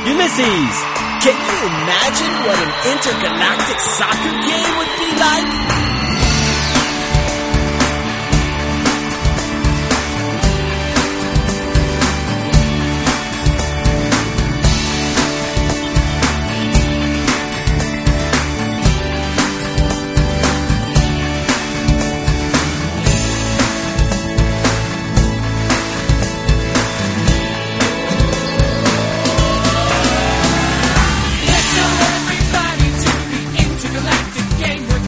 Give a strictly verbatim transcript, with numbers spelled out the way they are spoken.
Ulysses! Can you imagine what an intergalactic soccer game would be?